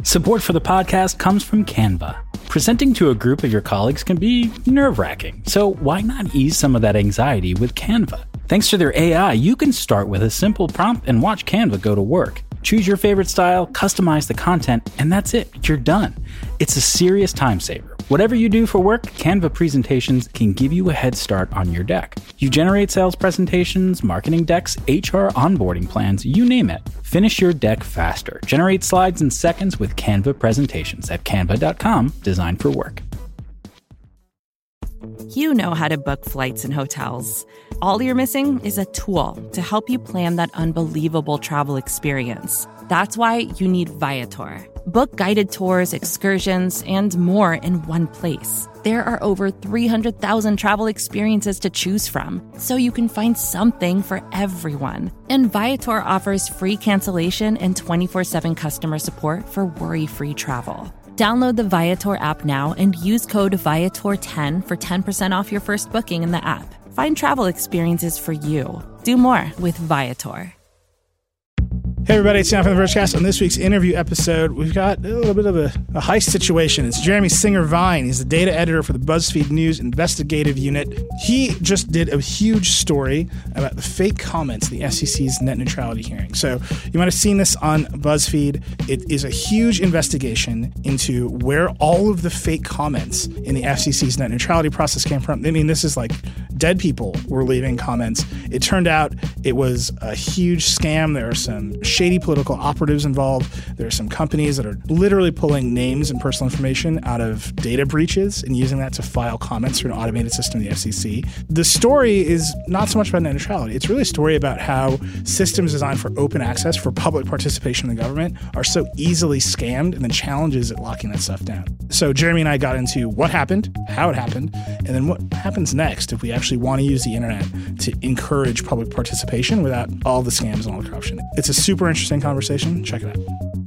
Support for the podcast comes from Canva. Presenting to a group of your colleagues can be nerve-wracking, so why not ease some of that anxiety with Canva? Thanks to their AI, you can start with a simple prompt and watch Canva go to work. Choose your favorite style, customize the content, and that's it. You're done. It's a serious time saver. Whatever you do for work, Canva presentations can give you a head start on your deck. You generate sales presentations, marketing decks, HR onboarding plans, you name it. Finish your deck faster. Generate slides in seconds with Canva presentations at canva.com, designed for work. You know how to book flights and hotels. All you're missing is a tool to help you plan that unbelievable travel experience. That's why you need Viator. Book guided tours, excursions, and more in one place. There are over 300,000 travel experiences to choose from, so you can find something for everyone. And Viator offers free cancellation and 24/7 customer support for worry-free travel. Download the Viator app now and use code Viator10 for 10% off your first booking in the app. Find travel experiences for you. Do more with Viator. Hey everybody, it's John from The Vergecast. On this week's interview episode, we've got a little bit of a heist situation. It's Jeremy Singer-Vine. He's the data editor for the BuzzFeed News investigative unit. He just did a huge story about the fake comments in the FCC's net neutrality hearing. So you might have seen this on BuzzFeed. It is a huge investigation into where all of the fake comments in the FCC's net neutrality process came from. I mean, this is like dead people were leaving comments. It turned out it was a huge scam. There are some shady political operatives involved. There are some companies that are literally pulling names and personal information out of data breaches and using that to file comments through an automated system in the FCC. The story is not so much about net neutrality. It's really a story about how systems designed for open access, for public participation in the government, are so easily scammed, and the challenges at locking that stuff down. So Jeremy and I got into what happened, how it happened, and then what happens next if we actually want to use the internet to encourage public participation without all the scams and all the corruption. It's a super interesting conversation. Check it out.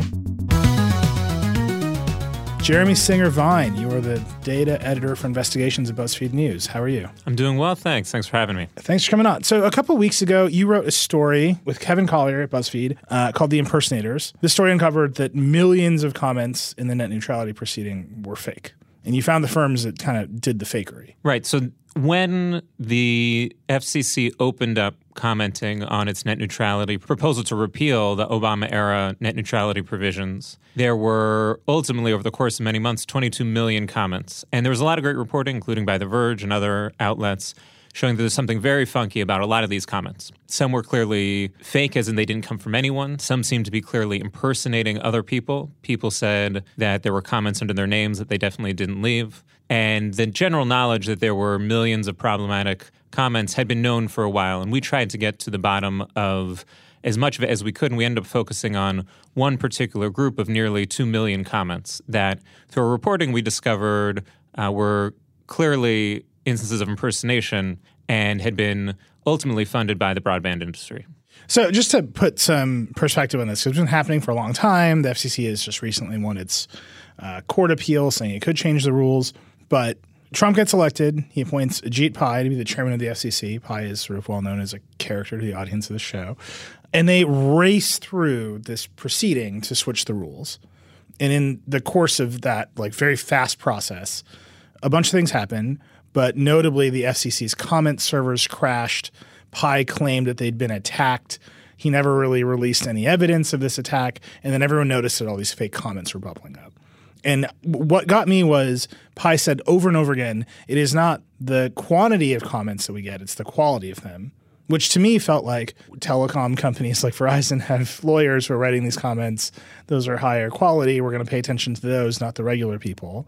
Jeremy Singer-Vine, you are the data editor for investigations at BuzzFeed News. How are you? I'm doing well, thanks. Thanks for having me. Thanks for coming on. So a couple of weeks ago, you wrote a story with Kevin Collier at BuzzFeed called The Impersonators. This story uncovered that millions of comments in the net neutrality proceeding were fake. And you found the firms that kind of did the fakery. Right. So when the FCC opened up commenting on its net neutrality proposal to repeal the Obama-era net neutrality provisions, there were ultimately, over the course of many months, 22 million comments. And there was a lot of great reporting, including by The Verge and other outlets, showing that there's something very funky about a lot of these comments. Some were clearly fake, as in they didn't come from anyone. Some seemed to be clearly impersonating other people. People said that there were comments under their names that they definitely didn't leave. And the general knowledge that there were millions of problematic comments had been known for a while. And we tried to get to the bottom of as much of it as we could. And we ended up focusing on one particular group of nearly 2 million comments that, through our reporting, we discovered were clearly instances of impersonation and had been ultimately funded by the broadband industry. So just to put some perspective on this, it's been happening for a long time. The FCC has just recently won its court appeal saying it could change the rules. But Trump gets elected. He appoints Ajit Pai to be the chairman of the FCC. Pai is sort of well known as a character to the audience of the show. And they race through this proceeding to switch the rules. And in the course of that very fast process, a bunch of things happen. But notably, the FCC's comment servers crashed. Pai claimed that they'd been attacked. He never really released any evidence of this attack. And then everyone noticed that all these fake comments were bubbling up. And what got me was Pai said over and over again, it is not the quantity of comments that we get, it's the quality of them, which to me felt like telecom companies like Verizon have lawyers who are writing these comments. Those are higher quality. We're going to pay attention to those, not the regular people.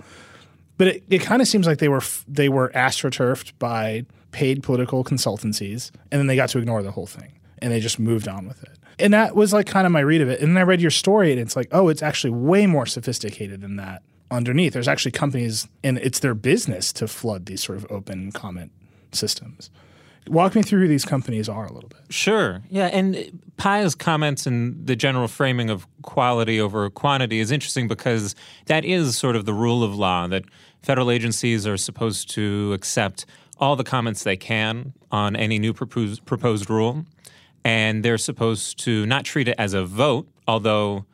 But it kind of seems like they were astroturfed by paid political consultancies, and then they got to ignore the whole thing, and they just moved on with it. And that was kind of my read of it. And then I read your story, and it's like, oh, it's actually way more sophisticated than that underneath. There's actually companies, and it's their business to flood these sort of open comment systems. Walk me through who these companies are a little bit. Sure. Yeah, and Pai's comments and the general framing of quality over quantity is interesting because that is sort of the rule of law, that federal agencies are supposed to accept all the comments they can on any new proposed rule. And they're supposed to not treat it as a vote, although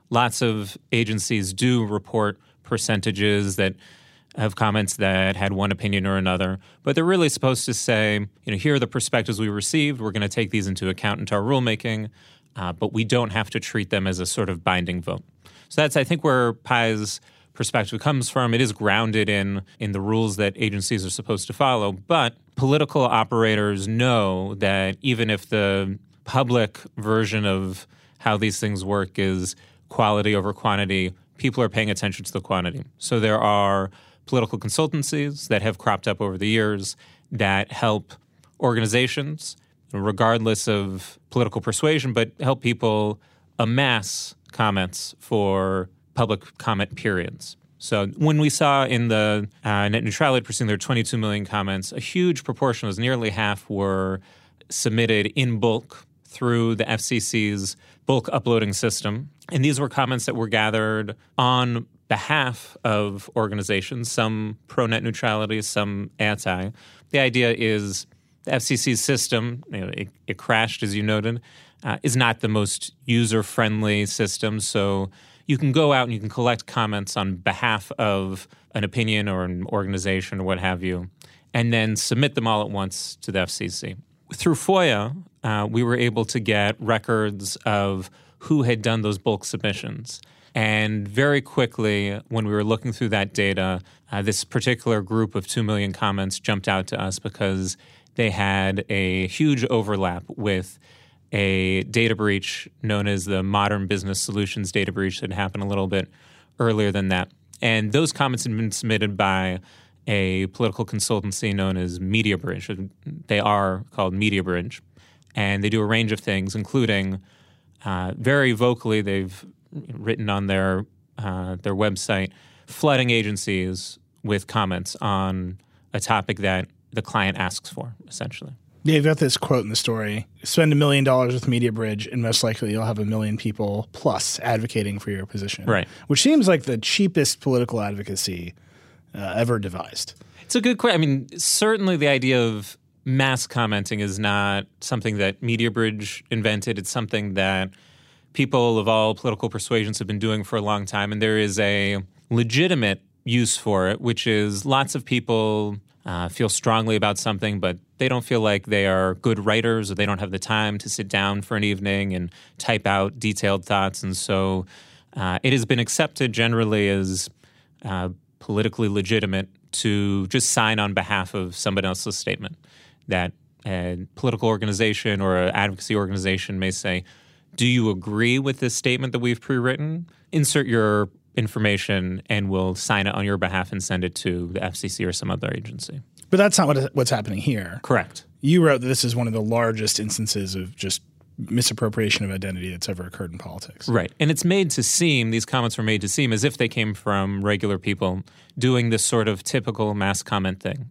lots of agencies do report percentages that have comments that had one opinion or another, but they're really supposed to say, here are the perspectives we received. We're going to take these into account into our rulemaking, but we don't have to treat them as a sort of binding vote. So that's, I think, where Pai's perspective comes from. It is grounded in the rules that agencies are supposed to follow, but political operators know that even if the public version of how these things work is quality over quantity, people are paying attention to the quantity. So there are political consultancies that have cropped up over the years that help organizations, regardless of political persuasion, but help people amass comments for public comment periods. So when we saw in the net neutrality proceeding, there were 22 million comments, a huge proportion, was nearly half, were submitted in bulk through the FCC's bulk uploading system. And these were comments that were gathered on behalf of organizations, some pro-net neutrality, some anti. The idea is the FCC's system, it crashed, as you noted, is not the most user-friendly system. So you can go out and you can collect comments on behalf of an opinion or an organization or what have you, and then submit them all at once to the FCC. Through FOIA, we were able to get records of who had done those bulk submissions. And very quickly, when we were looking through that data, this particular group of 2 million comments jumped out to us because they had a huge overlap with a data breach known as the Modern Business Solutions data breach that happened a little bit earlier than that. And those comments had been submitted by a political consultancy known as MediaBridge. They are called MediaBridge. And they do a range of things, including very vocally, they've written on their website, flooding agencies with comments on a topic that the client asks for, essentially. Yeah, you've got this quote in the story: spend $1 million with MediaBridge, and most likely you'll have 1 million people plus advocating for your position. Right. Which seems like the cheapest political advocacy ever devised. It's a good question. I mean, certainly the idea of mass commenting is not something that MediaBridge invented. It's something that people of all political persuasions have been doing for a long time, and there is a legitimate use for it, which is lots of people feel strongly about something, but they don't feel like they are good writers, or they don't have the time to sit down for an evening and type out detailed thoughts. And so it has been accepted generally as politically legitimate to just sign on behalf of somebody else's statement. That a political organization or an advocacy organization may say, do you agree with this statement that we've pre-written? Insert your information and we'll sign it on your behalf and send it to the FCC or some other agency. But that's not what's happening here. Correct. You wrote that this is one of the largest instances of just misappropriation of identity that's ever occurred in politics. Right. And it's made to seem, these comments were made to seem as if they came from regular people doing this sort of typical mass comment thing.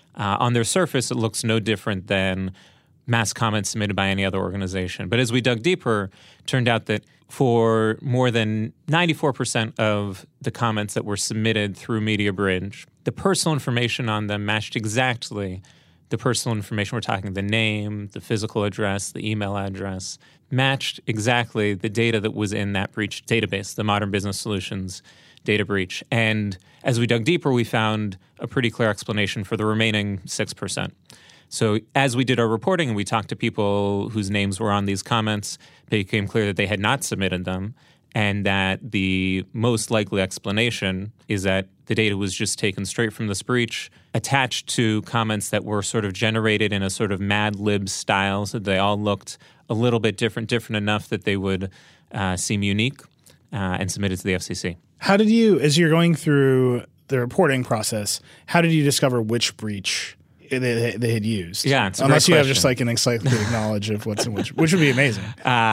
On their surface, it looks no different than mass comments submitted by any other organization. But as we dug deeper, it turned out that for more than 94% of the comments that were submitted through MediaBridge, the personal information on them matched exactly the personal information. We're talking the name, the physical address, the email address, matched exactly the data that was in that breach database, the Modern Business Solutions data breach. And as we dug deeper, we found a pretty clear explanation for the remaining 6%. So as we did our reporting and we talked to people whose names were on these comments, it became clear that they had not submitted them, and that the most likely explanation is that the data was just taken straight from this breach, attached to comments that were sort of generated in a sort of Mad Lib style, so they all looked a little bit different enough that they would seem unique, and submitted to the FCC. How did you, as you're going through the reporting process, how did you discover which breach they had used? Yeah, it's a unless great you question. have just like an encyclopedic knowledge of what's in which would be amazing.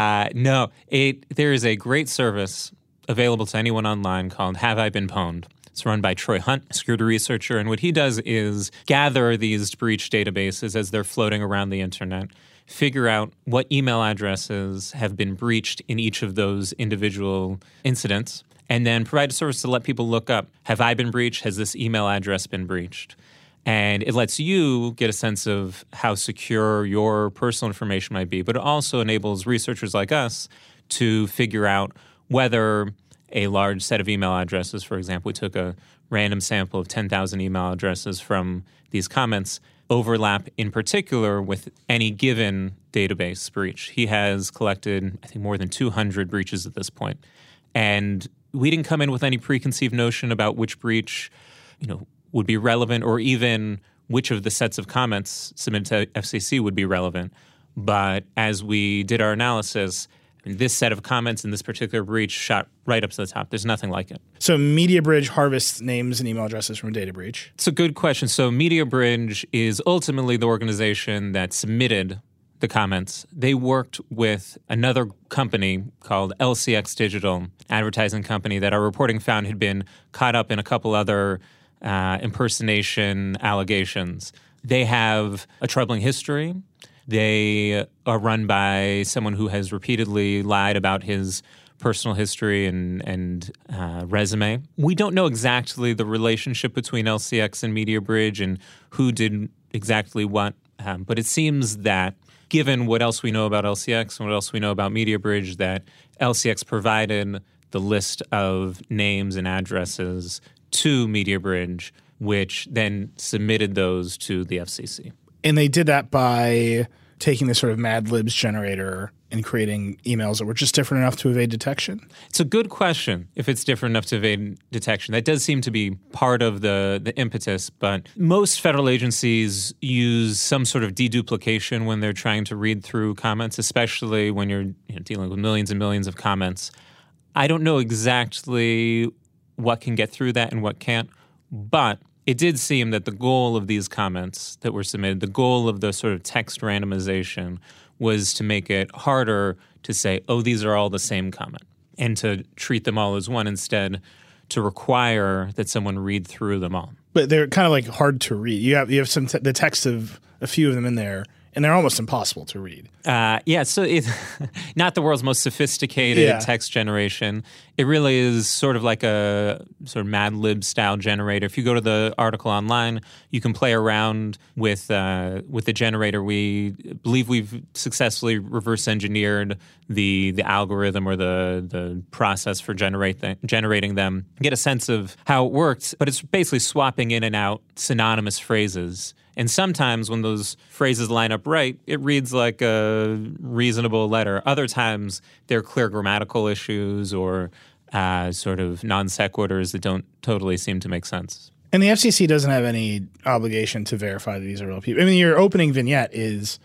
No, there is a great service available to anyone online called Have I Been Pwned? It's run by Troy Hunt, a security researcher, and what he does is gather these breach databases as they're floating around the internet, figure out what email addresses have been breached in each of those individual incidents, and then provide a service to let people look up, have I been breached? Has this email address been breached? And it lets you get a sense of how secure your personal information might be, but it also enables researchers like us to figure out whether a large set of email addresses, for example, we took a random sample of 10,000 email addresses from these comments, overlap in particular with any given database breach. He has collected, I think, more than 200 breaches at this point. And we didn't come in with any preconceived notion about which breach, would be relevant, or even which of the sets of comments submitted to FCC would be relevant. But as we did our analysis, this set of comments in this particular breach shot right up to the top. There's nothing like it. So MediaBridge harvests names and email addresses from a data breach. It's a good question. So MediaBridge is ultimately the organization that submitted the comments. They worked with another company called LCX Digital, advertising company that our reporting found had been caught up in a couple other impersonation allegations. They have a troubling history. They are run by someone who has repeatedly lied about his personal history and resume. We don't know exactly the relationship between LCX and MediaBridge and who did exactly what, but it seems that given what else we know about LCX and what else we know about MediaBridge, that LCX provided the list of names and addresses to MediaBridge, which then submitted those to the FCC. And they did that by taking this sort of Mad Libs generator and creating emails that were just different enough to evade detection? It's a good question if it's different enough to evade detection. That does seem to be part of the impetus, but most federal agencies use some sort of deduplication when they're trying to read through comments, especially when you're dealing with millions and millions of comments. I don't know exactly what can get through that and what can't, but it did seem that the goal of these comments that were submitted, the goal of the sort of text randomization, was to make it harder to say, oh, these are all the same comment, and to treat them all as one instead, to require that someone read through them all. But they're kind of like hard to read. You have the text of a few of them in there, and they're almost impossible to read. So it's not the world's most sophisticated text generation. It really is sort of like a sort of Mad Lib style generator. If you go to the article online, you can play around with the generator. We believe we've successfully reverse engineered the algorithm or the process for generating them. Get a sense of how it works, but it's basically swapping in and out synonymous phrases. And sometimes when those phrases line up right, it reads like a reasonable letter. Other times there are clear grammatical issues or sort of non sequiturs that don't totally seem to make sense. And the FCC doesn't have any obligation to verify that these are real people. I mean, your opening vignette is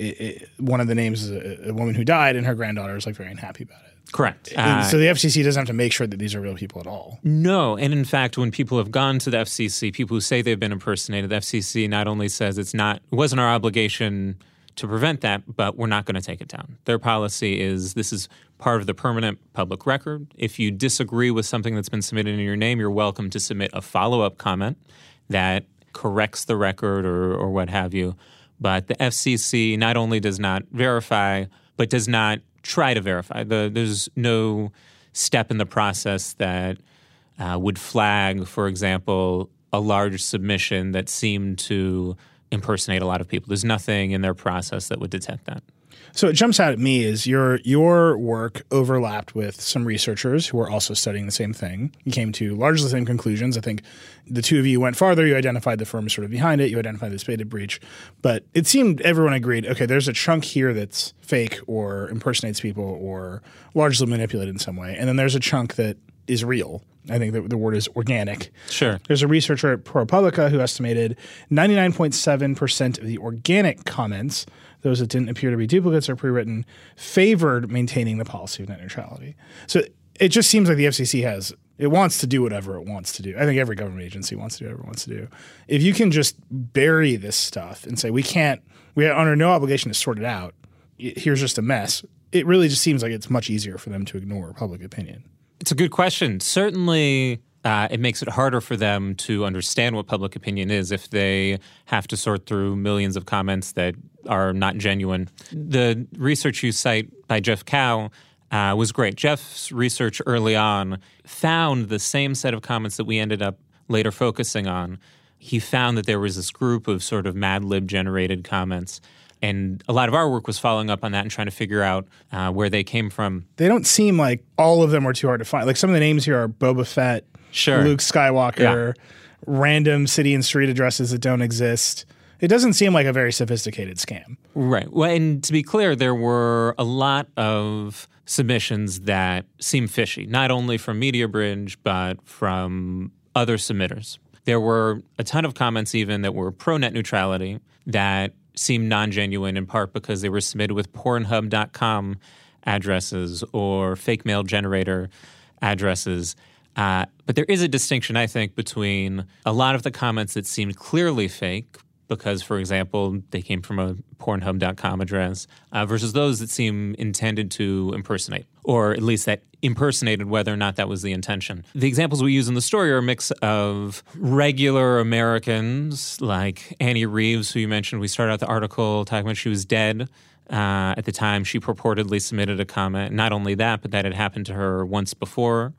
one of the names is a woman who died, and her granddaughter is like very unhappy about it. Correct. So the FCC doesn't have to make sure that these are real people at all. No. And in fact, when people have gone to the FCC, people who say they've been impersonated, the FCC not only says it wasn't our obligation to prevent that, but we're not going to take it down. Their policy is this is part of the permanent public record. If you disagree with something that's been submitted in your name, you're welcome to submit a follow-up comment that corrects the record or what have you. But the FCC not only does not verify, but does not try to verify. There's no step in the process that would flag, for example, a large submission that seemed to impersonate a lot of people. There's nothing in their process that would detect that. So what jumps out at me is your work overlapped with some researchers who were also studying the same thing. You came to largely the same conclusions. I think the two of you went farther. You identified the firm sort of behind it. You identified the data breach. But it seemed everyone agreed, okay, there's a chunk here that's fake or impersonates people or largely manipulated in some way. And then there's a chunk that is real. I think the word is organic. Sure. There's a researcher at ProPublica who estimated 99.7% of the organic comments, those that didn't appear to be duplicates or pre-written, favored maintaining the policy of net neutrality. So it just seems like the FCC it wants to do whatever it wants to do. I think every government agency wants to do whatever it wants to do. If you can just bury this stuff and say we are under no obligation to sort it out, here's just a mess, it really just seems like it's much easier for them to ignore public opinion. It's a good question. Certainly, it makes it harder for them to understand what public opinion is if they have to sort through millions of comments that are not genuine. The research you cite by Jeff Cow was great. Jeff's research early on found the same set of comments that we ended up later focusing on. He found that there was this group of sort of Mad Lib generated comments, And a lot of our work was following up on that and trying to figure out where they came from. They don't seem like all of them were too hard to find. Like some of the names here are Boba Fett, Luke Skywalker, random city and street addresses that don't exist. It doesn't seem like a very sophisticated scam. Right. Well, and to be clear, there were a lot of submissions that seem fishy, not only from MediaBridge, but from other submitters. There were a ton of comments even that were pro-net neutrality that seemed non-genuine, in part because they were submitted with Pornhub.com addresses or fake mail generator addresses. But there is a distinction, I think, between a lot of the comments that seemed clearly fake, because, for example, they came from a Pornhub.com address, versus those that seem intended to impersonate, or at least that impersonated whether or not that was the intention. The examples we use in the story are a mix of regular Americans, like Annie Reeves, who you mentioned. We started out the article talking about she was dead. At the time, she purportedly submitted a comment. Not only that, but that had happened to her once before.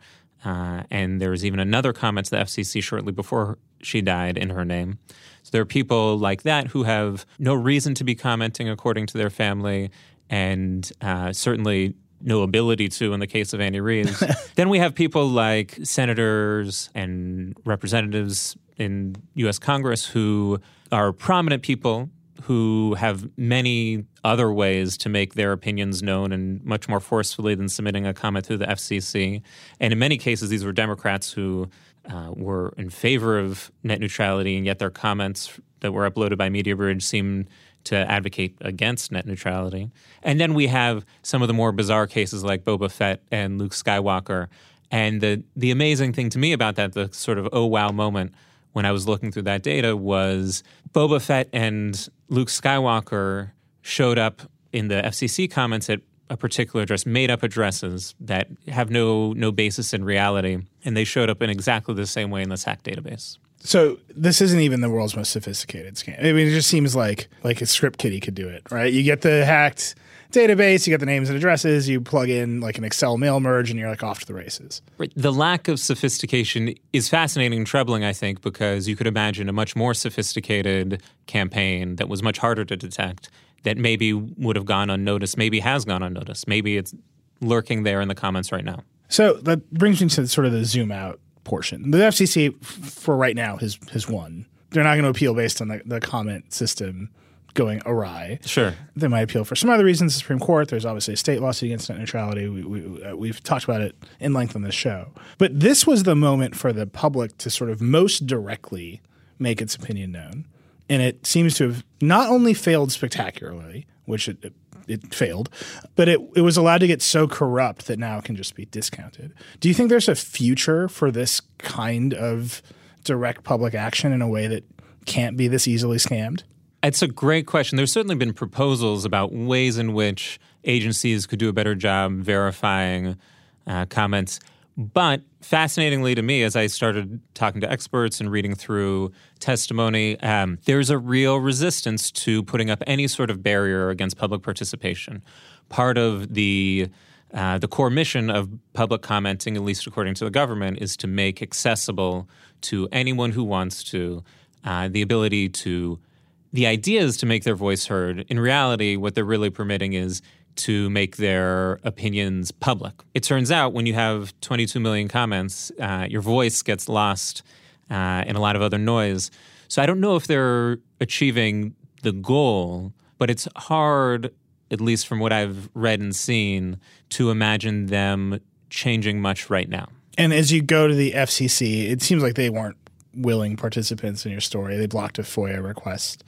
And there was even another comment to the FCC shortly before she died in her name. So there are people like that who have no reason to be commenting according to their family, and certainly no ability to in the case of Annie Reeves. Then we have people like senators and representatives in U.S. Congress who are prominent people who have many other ways to make their opinions known, and much more forcefully than submitting a comment through the FCC. And in many cases, these were Democrats who were in favor of net neutrality, and yet their comments that were uploaded by MediaBridge seemed to advocate against net neutrality. And then we have some of the more bizarre cases like Boba Fett and Luke Skywalker. And the amazing thing to me about that, the sort of oh wow moment when I was looking through that data, was Boba Fett and Luke Skywalker showed up in the FCC comments at a particular address, made up addresses that have no basis in reality, and they showed up in exactly the same way in this hacked database. So this isn't even the world's most sophisticated scam. I mean, it just seems like a script kiddie could do it, right? You get the hacked database, you get the names and addresses, you plug in like an Excel mail merge, and you're like off to the races. Right. The lack of sophistication is fascinating and troubling, I think, because you could imagine a much more sophisticated campaign that was much harder to detect, that maybe would have gone unnoticed, maybe has gone unnoticed, maybe it's lurking there in the comments right now. So that brings me to sort of the zoom out portion. The FCC, for right now, has won. They're not going to appeal based on the comment system going awry. Sure. They might appeal for some other reasons. The Supreme Court, there's obviously a state lawsuit against net neutrality. We've talked about it in length on this show. But this was the moment for the public to sort of most directly make its opinion known. And it seems to have not only failed spectacularly, which it failed, but it was allowed to get so corrupt that now it can just be discounted. Do you think there's a future for this kind of direct public action in a way that can't be this easily scammed? It's a great question. There's certainly been proposals about ways in which agencies could do a better job verifying comments. But fascinatingly to me, as I started talking to experts and reading through testimony, there's a real resistance to putting up any sort of barrier against public participation. Part of the core mission of public commenting, at least according to the government, is to make accessible to anyone who wants to the ability to – the idea is to make their voice heard. In reality, what they're really permitting is to make their opinions public. It turns out when you have 22 million comments, your voice gets lost in a lot of other noise. So I don't know if they're achieving the goal, but it's hard, at least from what I've read and seen, to imagine them changing much right now. And as you go to the FCC, it seems like they weren't willing participants in your story. They blocked a FOIA request.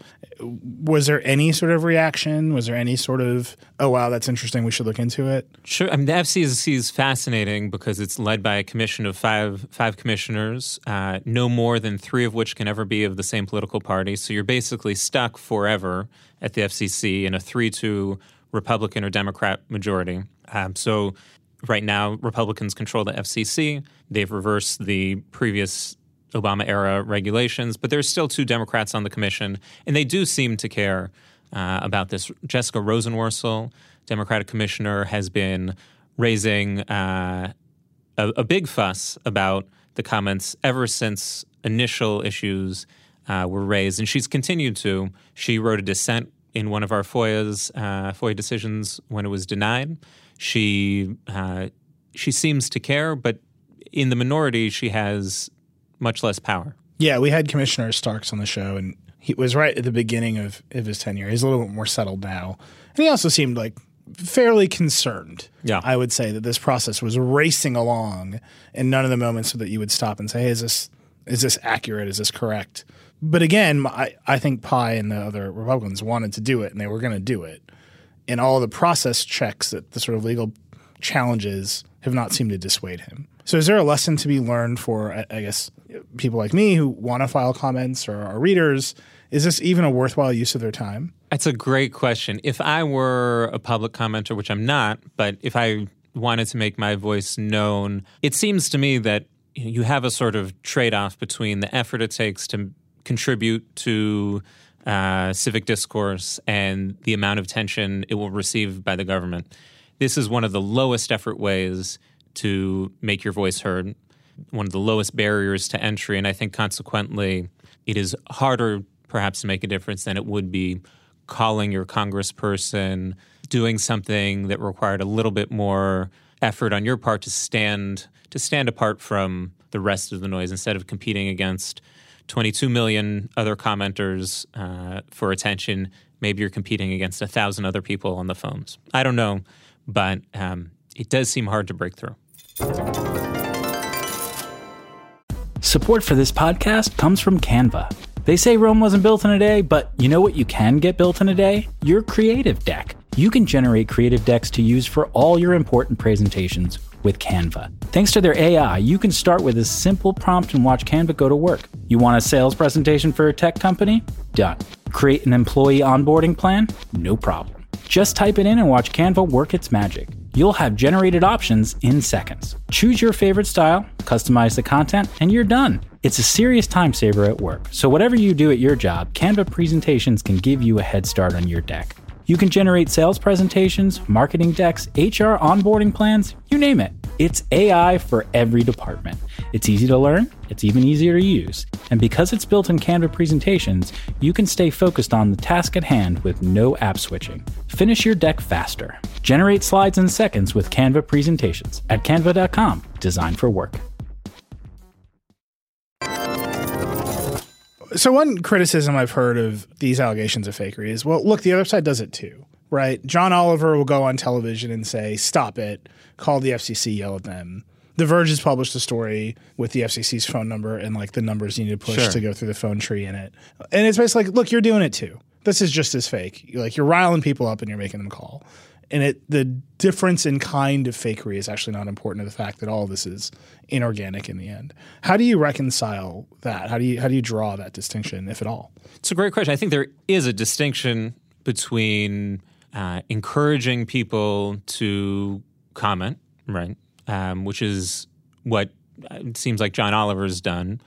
Was there any sort of reaction? Was there any sort of, oh, wow, that's interesting, we should look into it? Sure. I mean, the FCC is fascinating because it's led by a commission of five commissioners, no more than 3 of which can ever be of the same political party. So you're basically stuck forever at the FCC in a 3-2 Republican or Democrat majority. So right now, Republicans control the FCC. They've reversed the previous Obama-era regulations, but there's still 2 Democrats on the commission, and they do seem to care about this. Jessica Rosenworcel, Democratic commissioner, has been raising a big fuss about the comments ever since initial issues were raised, and she's continued to. She wrote a dissent in one of our FOIA decisions when it was denied. She seems to care, but in the minority, she has much less power. Yeah, we had Commissioner Starks on the show, and he was right at the beginning of his tenure. He's a little bit more settled now. And he also seemed like fairly concerned. Yeah. I would say that this process was racing along, and none of the moments that you would stop and say, hey, is this accurate? Is this correct? But again, I think Pai and the other Republicans wanted to do it, and they were going to do it. And all the process checks, that the sort of legal challenges, have not seemed to dissuade him. So is there a lesson to be learned for, I guess, people like me who want to file comments, or our readers? Is this even a worthwhile use of their time? That's a great question. If I were a public commenter, which I'm not, but if I wanted to make my voice known, it seems to me that you have a sort of trade-off between the effort it takes to contribute to civic discourse and the amount of attention it will receive by the government. This is one of the lowest effort ways to make your voice heard, one of the lowest barriers to entry, and I think consequently it is harder perhaps to make a difference than it would be calling your congressperson, doing something that required a little bit more effort on your part to stand apart from the rest of the noise instead of competing against 22 million other commenters for attention. Maybe you're competing against 1,000 other people on the phones. I don't know, but it does seem hard to break through. Support for this podcast comes from Canva. They say Rome wasn't built in a day, but you know what you can get built in a day? Your creative deck. You can generate creative decks to use for all your important presentations with Canva. Thanks to their AI, you can start with a simple prompt and watch Canva go to work. You want a sales presentation for a tech company? Done. Create an employee onboarding plan? No problem. Just type it in and watch Canva work its magic. You'll have generated options in seconds. Choose your favorite style, customize the content, and you're done. It's a serious time saver at work, so whatever you do at your job, Canva presentations can give you a head start on your deck. You can generate sales presentations, marketing decks, HR onboarding plans, you name it. It's AI for every department. It's easy to learn, it's even easier to use. And because it's built in Canva presentations, you can stay focused on the task at hand with no app switching. Finish your deck faster. Generate slides in seconds with Canva presentations at canva.com, designed for work. So one criticism I've heard of these allegations of fakery is, well, look, the other side does it too, right? John Oliver will go on television and say, stop it, call the FCC, yell at them. The Verge has published a story with the FCC's phone number and like the numbers you need to push to go through the phone tree in it. And it's basically like, look, you're doing it too. This is just as fake. You're riling people up and you're making them call. And the difference in kind of fakery is actually not important to the fact that all of this is inorganic in the end. How do you reconcile that? How do you draw that distinction, if at all? It's a great question. I think there is a distinction between encouraging people to comment, right, which is what it seems like John Oliver's done.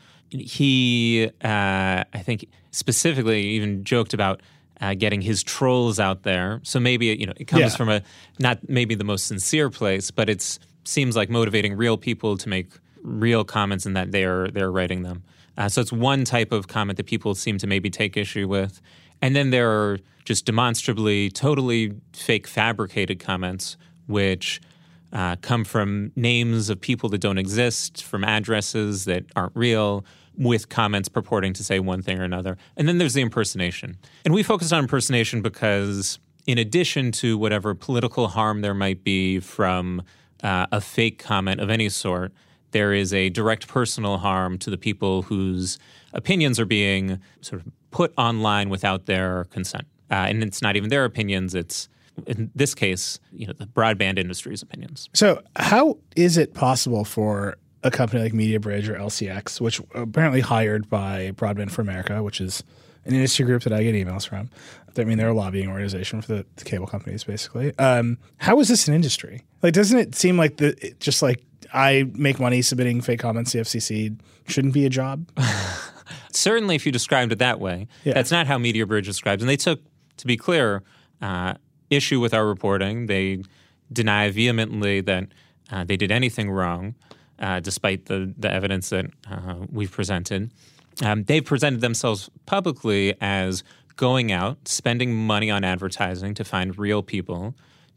He, I think, specifically even joked about getting his trolls out there. So maybe it comes from a not maybe the most sincere place, but it seems like motivating real people to make real comments and that they're writing them. So it's one type of comment that people seem to maybe take issue with. And then there are just demonstrably totally fake fabricated comments which come from names of people that don't exist, from addresses that aren't real, with comments purporting to say one thing or another. And then there's the impersonation. And we focus on impersonation because in addition to whatever political harm there might be from a fake comment of any sort, there is a direct personal harm to the people whose opinions are being sort of put online without their consent. And it's not even their opinions, it's, in this case, the broadband industry's opinions. So how is it possible for a company like MediaBridge or LCX, which apparently hired by Broadband for America, which is an industry group that I get emails from. I mean, they're a lobbying organization for the cable companies, basically. How is this an industry? Like, doesn't it seem like just like I make money submitting fake comments to the FCC shouldn't be a job? Certainly, if you described it that way. Yeah. That's not how MediaBridge describes it. And they took, to be clear, issue with our reporting. They deny vehemently that they did anything wrong. Despite the evidence that we've presented. They've presented themselves publicly as going out, spending money on advertising to find real people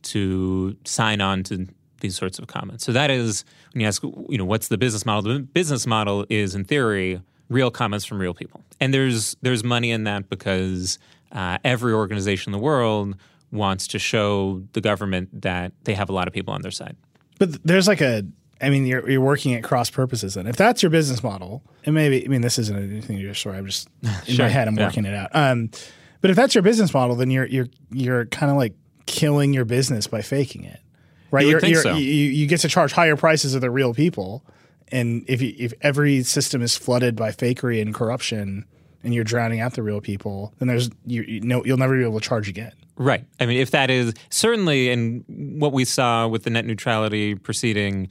to sign on to these sorts of comments. So that is, when you ask, what's the business model? The business model is, in theory, real comments from real people. And there's money in that because every organization in the world wants to show the government that they have a lot of people on their side. But there's you're working at cross purposes then. If that's your business model, and this isn't anything to your story, I'm just, in my head, I'm working it out. But if that's your business model, then you're kind of like killing your business by faking it. Right? You get to charge higher prices of the real people. And if every system is flooded by fakery and corruption and you're drowning out the real people, then you'll never be able to charge again. Right. If that is certainly, and what we saw with the net neutrality proceeding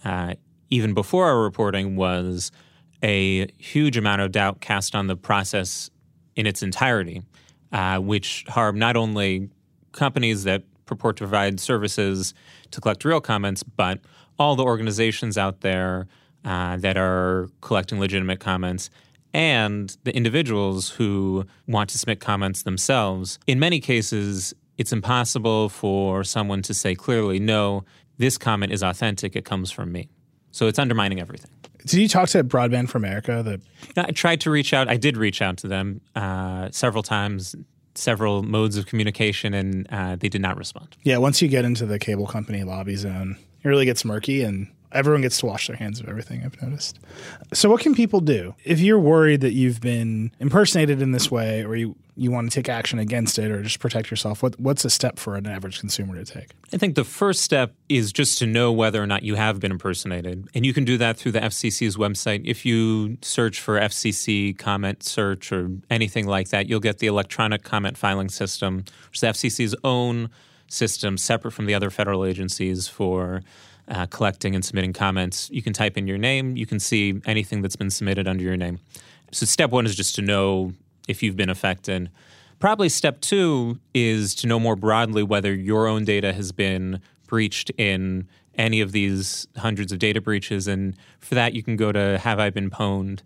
even before our reporting was a huge amount of doubt cast on the process in its entirety, which harmed not only companies that purport to provide services to collect real comments, but all the organizations out there that are collecting legitimate comments and the individuals who want to submit comments themselves. In many cases, it's impossible for someone to say clearly, no, this comment is authentic, it comes from me. So it's undermining everything. Did you talk to Broadband for America? I tried to reach out. I did reach out to them several times, several modes of communication, and they did not respond. Yeah, once you get into the cable company lobby zone, it really gets murky and everyone gets to wash their hands of everything, I've noticed. So what can people do? If you're worried that you've been impersonated in this way or you want to take action against it or just protect yourself, what's a step for an average consumer to take? I think the first step is just to know whether or not you have been impersonated. And you can do that through the FCC's website. If you search for FCC comment search or anything like that, you'll get the electronic comment filing system, which is the FCC's own system separate from the other federal agencies for collecting and submitting comments. You can type in your name. You can see anything that's been submitted under your name. So step one is just to know if you've been affected. Probably step two is to know more broadly whether your own data has been breached in any of these hundreds of data breaches. And for that, you can go to Have I Been Pwned,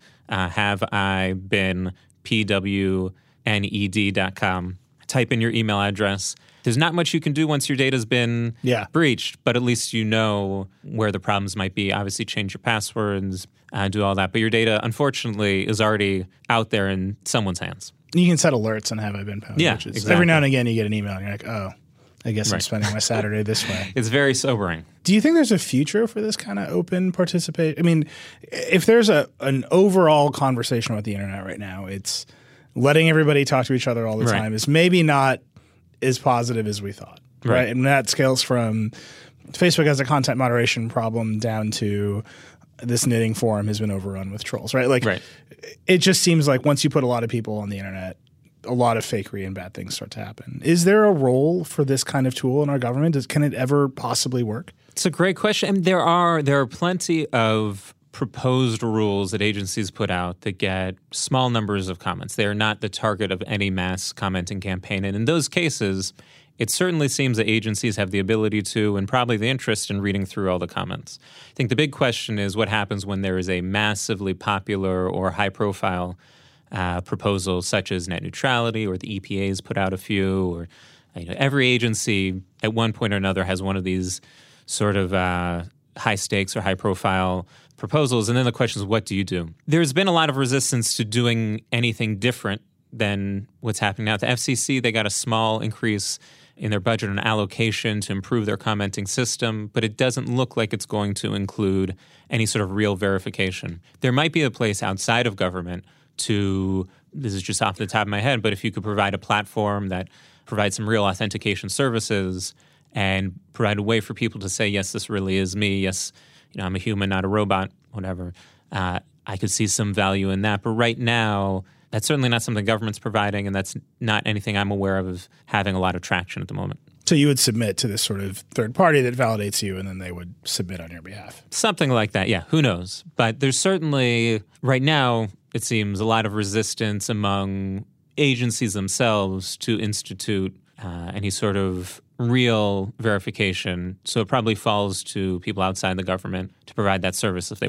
haveibeenpwned.com. Type in your email address. There's not much you can do once your data's been breached, but at least you know where the problems might be. Obviously, change your passwords, do all that. But your data, unfortunately, is already out there in someone's hands. You can set alerts on Have I Been Pwned. Yeah, which is, exactly. Every now and again, you get an email, and you're like, oh, I guess I'm spending my Saturday this way. It's very sobering. Do you think there's a future for this kind of open participation? If there's an overall conversation about the internet right now, it's letting everybody talk to each other all the time is maybe not as positive as we thought, right? And that scales from Facebook has a content moderation problem down to this knitting forum has been overrun with trolls, right? It just seems like once you put a lot of people on the internet, a lot of fakery and bad things start to happen. Is there a role for this kind of tool in our government? Can it ever possibly work? It's a great question. And there are plenty of proposed rules that agencies put out that get small numbers of comments. They are not the target of any mass commenting campaign. And in those cases, it certainly seems that agencies have the ability to and probably the interest in reading through all the comments. I think the big question is what happens when there is a massively popular or high-profile proposal such as net neutrality, or the EPA's put out a few, or every agency at one point or another has one of these sort of high-stakes or high-profile proposals. And then the question is, what do you do? There's been a lot of resistance to doing anything different than what's happening now. At the FCC, they got a small increase in their budget and allocation to improve their commenting system, but it doesn't look like it's going to include any sort of real verification. There might be a place outside of government to, this is just off the top of my head, but if you could provide a platform that provides some real authentication services and provide a way for people to say, yes, this really is me, yes, I'm a human, not a robot, whatever, I could see some value in that. But right now, that's certainly not something government's providing, and that's not anything I'm aware of having a lot of traction at the moment. So you would submit to this sort of third party that validates you, and then they would submit on your behalf. Something like that, yeah. Who knows? But there's certainly, right now, it seems, a lot of resistance among agencies themselves to institute any sort of real verification. So it probably falls to people outside the government to provide that service if they want it.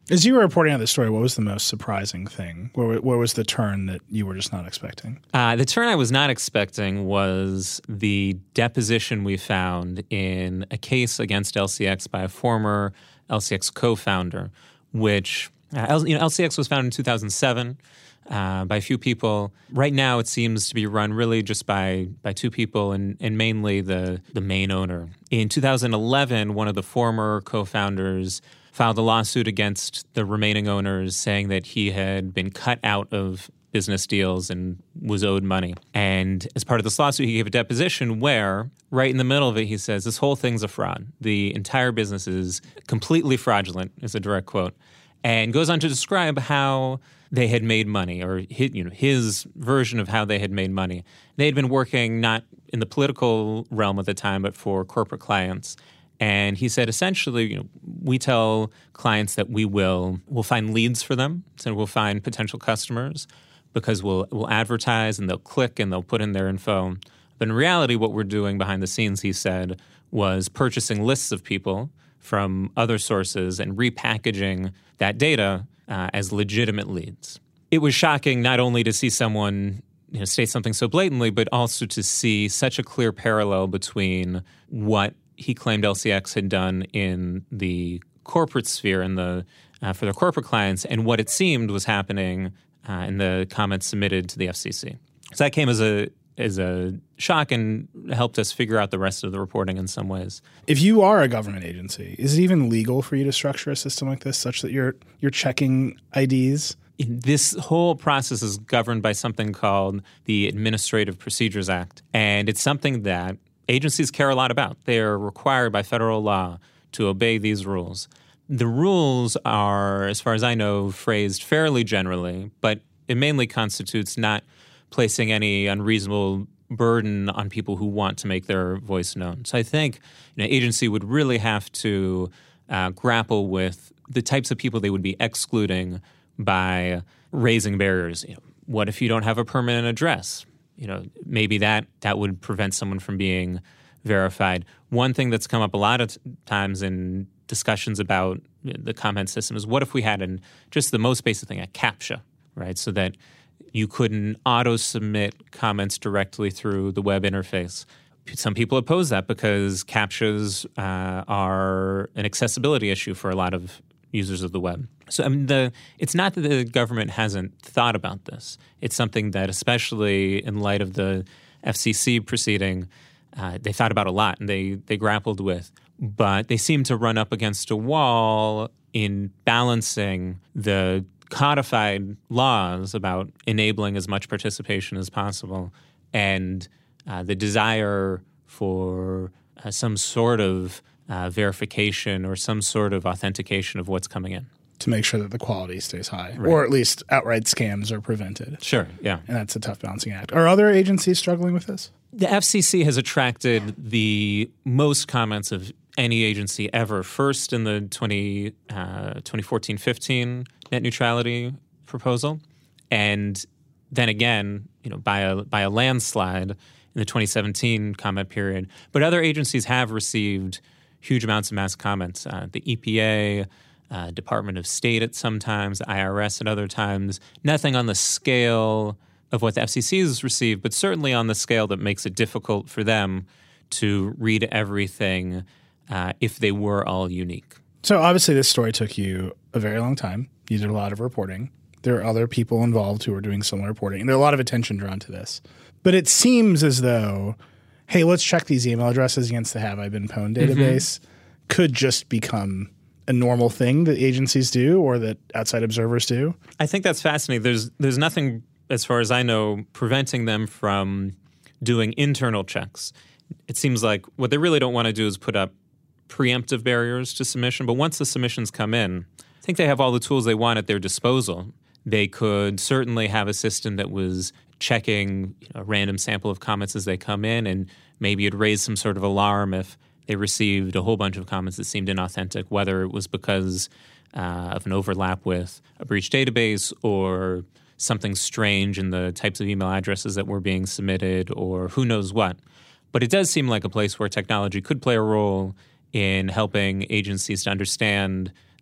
As you were reporting on this story, what was the most surprising thing? What was the turn that you were just not expecting? The turn I was not expecting was the deposition we found in a case against LCX by a former LCX co-founder, which LCX was founded in 2007 by a few people. Right now, it seems to be run really just by two people and mainly the main owner. In 2011, one of the former co-founders filed a lawsuit against the remaining owners saying that he had been cut out of business deals and was owed money. And as part of this lawsuit, he gave a deposition where, right in the middle of it, he says, this whole thing's a fraud. The entire business is completely fraudulent, is a direct quote, and goes on to describe how they had made money, or his version of how they had made money. They had been working not in the political realm at the time, but for corporate clients. And he said, essentially, we tell clients that we'll find leads for them, so we'll find potential customers because we'll advertise and they'll click and they'll put in their info. But in reality, what we're doing behind the scenes, he said, was purchasing lists of people from other sources and repackaging that data as legitimate leads. It was shocking not only to see someone state something so blatantly, but also to see such a clear parallel between what he claimed LCX had done in the corporate sphere and for their corporate clients, and what it seemed was happening in the comments submitted to the FCC. So that came as a shock and helped us figure out the rest of the reporting in some ways. If you are a government agency, is it even legal for you to structure a system like this such that you're checking IDs? This whole process is governed by something called the Administrative Procedures Act, and it's something that agencies care a lot about. They are required by federal law to obey these rules. The rules are, as far as I know, phrased fairly generally, but it mainly constitutes not placing any unreasonable burden on people who want to make their voice known. So I think an agency would really have to grapple with the types of people they would be excluding by raising barriers. What if you don't have a permanent address? Maybe that would prevent someone from being verified. One thing that's come up a lot of times in discussions about the comment system is what if we had just the most basic thing, a CAPTCHA, right? So that you couldn't auto-submit comments directly through the web interface. Some people oppose that because CAPTCHAs are an accessibility issue for a lot of users of the web. So it's not that the government hasn't thought about this. It's something that, especially in light of the FCC proceeding, they thought about a lot and they grappled with. But they seem to run up against a wall in balancing the codified laws about enabling as much participation as possible and the desire for some sort of verification or some sort of authentication of what's coming in. To make sure that the quality stays high, right. Or at least outright scams are prevented. Sure, yeah. And that's a tough balancing act. Are other agencies struggling with this? The FCC has attracted the most comments of any agency ever. First in the 2014-15 net neutrality proposal, and then again, by a landslide in the 2017 comment period. But other agencies have received huge amounts of mass comments. The EPA, Department of State at some times, the IRS at other times. Nothing on the scale of what the FCC has received, but certainly on the scale that makes it difficult for them to read everything if they were all unique. So obviously this story took you a very long time. You did a lot of reporting. There are other people involved who are doing similar reporting. And there's a lot of attention drawn to this. But it seems as though, hey, let's check these email addresses against the Have I Been Pwned database could just become a normal thing that agencies do or that outside observers do. I think that's fascinating. There's nothing, as far as I know, preventing them from doing internal checks. It seems like what they really don't want to do is put up preemptive barriers to submission. But once the submissions come in, I think they have all the tools they want at their disposal. They could certainly have a system that was checking a random sample of comments as they come in, and maybe it'd raise some sort of alarm if they received a whole bunch of comments that seemed inauthentic, whether it was because of an overlap with a breached database or something strange in the types of email addresses that were being submitted or who knows what. But it does seem like a place where technology could play a role in helping agencies to understand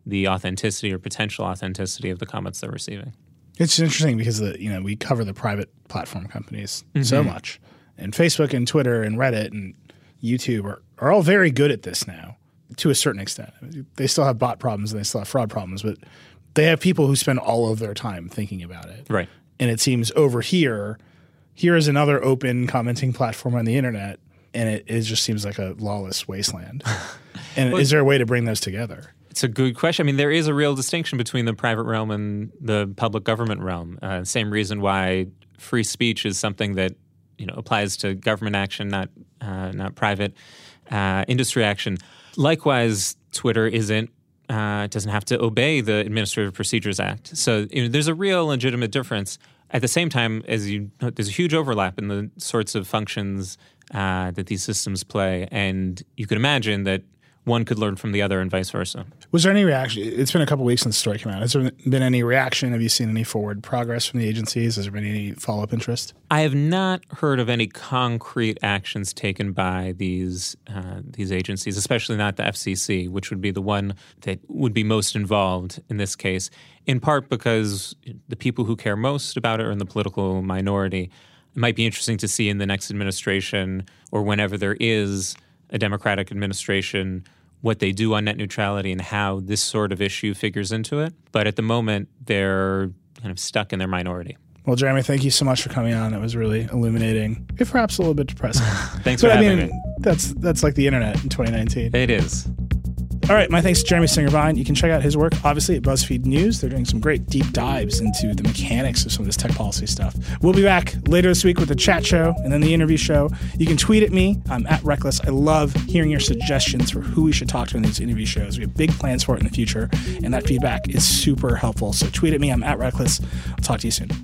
the authenticity or potential authenticity of the comments they're receiving. It's interesting because we cover the private platform companies so much, and Facebook and Twitter and Reddit and YouTube are all very good at this now to a certain extent. They still have bot problems and they still have fraud problems, but they have people who spend all of their time thinking about it. Right. And it seems over here is another open commenting platform on the internet, and it just seems like a lawless wasteland. And is there a way to bring those together? It's a good question. I mean, there is a real distinction between the private realm and the public government realm. Same reason why free speech is something that applies to government action, not private industry action. Likewise, Twitter doesn't have to obey the Administrative Procedures Act. So there's a real legitimate difference. At the same time, there's a huge overlap in the sorts of functions that these systems play, and you could imagine that one could learn from the other and vice versa. Was there any reaction? It's been a couple of weeks since the story came out. Has there been any reaction? Have you seen any forward progress from the agencies? Has there been any follow-up interest? I have not heard of any concrete actions taken by these agencies, especially not the FCC, which would be the one that would be most involved in this case, in part because the people who care most about it are in the political minority. It might be interesting to see in the next administration or whenever there is a Democratic administration what they do on net neutrality and how this sort of issue figures into it. But at the moment, they're kind of stuck in their minority. Well, Jeremy, thank you so much for coming on. It was really illuminating, if perhaps a little bit depressing. Thanks for having me. That's like the internet in 2019. It is. All right, my thanks to Jeremy Singer-Vine. You can check out his work, obviously, at BuzzFeed News. They're doing some great deep dives into the mechanics of some of this tech policy stuff. We'll be back later this week with the chat show and then the interview show. You can tweet at me. I'm at Reckless. I love hearing your suggestions for who we should talk to in these interview shows. We have big plans for it in the future, and that feedback is super helpful. So tweet at me. I'm at Reckless. I'll talk to you soon.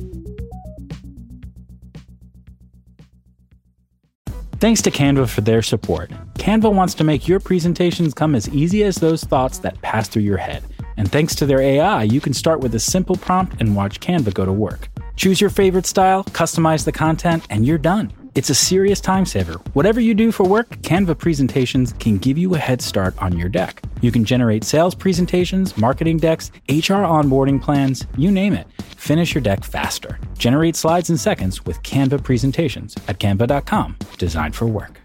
Thanks to Canva for their support. Canva wants to make your presentations come as easy as those thoughts that pass through your head. And thanks to their AI, you can start with a simple prompt and watch Canva go to work. Choose your favorite style, customize the content, and you're done. It's a serious time saver. Whatever you do for work, Canva presentations can give you a head start on your deck. You can generate sales presentations, marketing decks, HR onboarding plans, you name it. Finish your deck faster. Generate slides in seconds with Canva presentations at canva.com, designed for work.